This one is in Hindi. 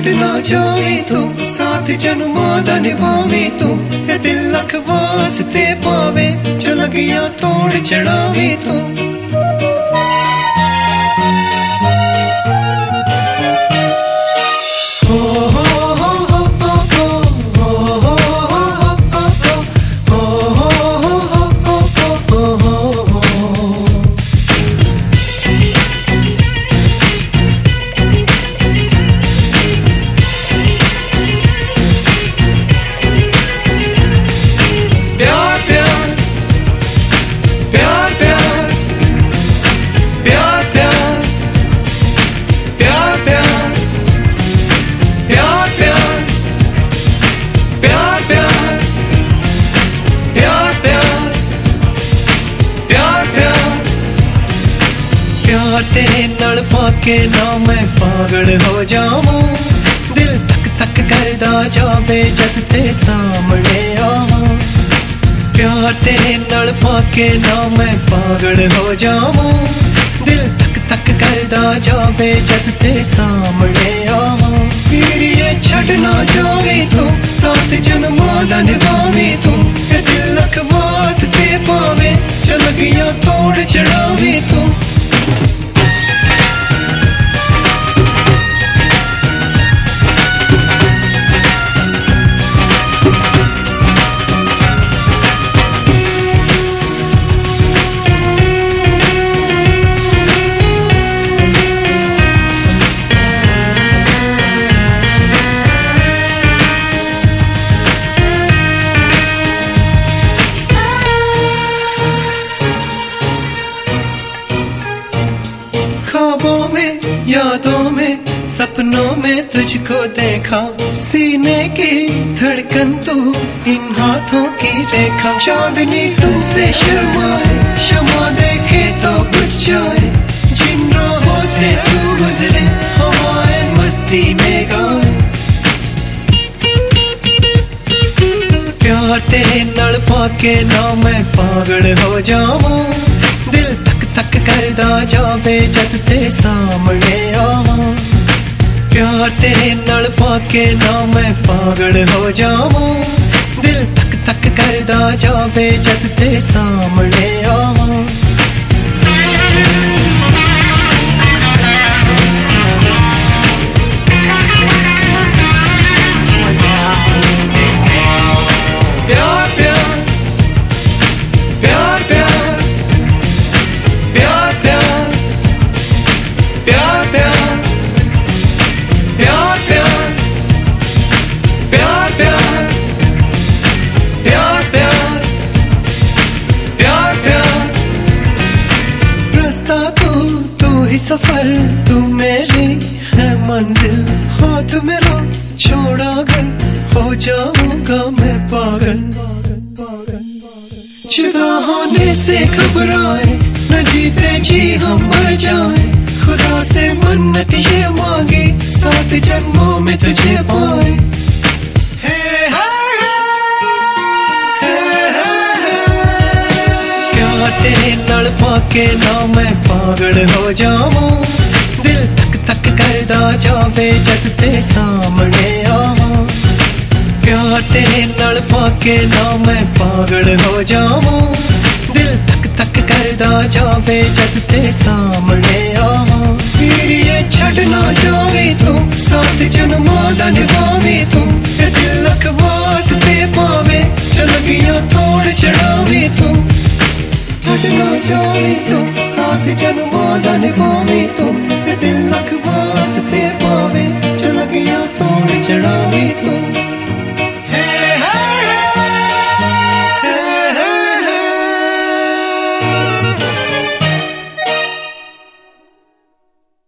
छड़ना जावे तू, साथ जन्मां दा निभावे तू, ए दिल लख वास्ते पावे, जो लगिया तोड़ चढ़ावे तू। प्यार तेरे नाल पाके ना मैं पागल हो जाऊं, दिल तक तक करदा जावे जद ते सामने आऊं। प्यार तेरे नाल पाके ना मैं पागल हो जाऊं, दिल तक तक करदा जावे जद ते सामने आऊं। फिर ये छड़ना जावे तू, साथ जन्मां दा निभावे तू, ए दिल लख वास्ते पावे, जो लगिया तोड़ चढ़ावे तू। ख्वाबों में, यादों में, सपनों में तुझको देखा, सीने की धड़कन तू, इन हाथों की रेखा। चांदनी तुमसे शर्माए, शमा देखे तो बुझ जाए, जिन राहों से तू गुजरे हवाएं मस्ती में गाए। प्यार तेरे नाल पाके ना मैं पागल हो जाऊं, दिल तक तक करदा जावे जद ते सामने आऊं। प्यार तेरे नाल पाके ना मैं पागल हो जाऊं, दिल तक तक करदा जावे जद ते सामने आऊं। सफर तू मेरी है मंजिल, हाथ मेरा छोड़ा अगर हो जाऊंगा मैं पागल। जुदा होने से घबराए, न जीते जी हम मर जाए, खुदा से मन्नत ये मांगी, 7 जन्मों में तुझे पाए। तेरे नाल पाके ना मैं पागल हो जाऊं, दिल तक तक करदा जावे जद ते सामने आऊं। प्यार तेरे नाल पाके ना मैं पागल हो जाऊं, दिल तक तक करदा जावे जद ते सामने आऊं। फिर ये छड़ना जावे तू, साथ जन्मां दा निभावे तू, ए दिल लख वास्ते पावे, जो लगिया तोड़ चढ़ावे तू। छड़ना जावे तू, साथ जन्मां दा निभावे तू, ए दिल लख वास्ते पावे, जो लगिया तोड़ चढ़ावे तू।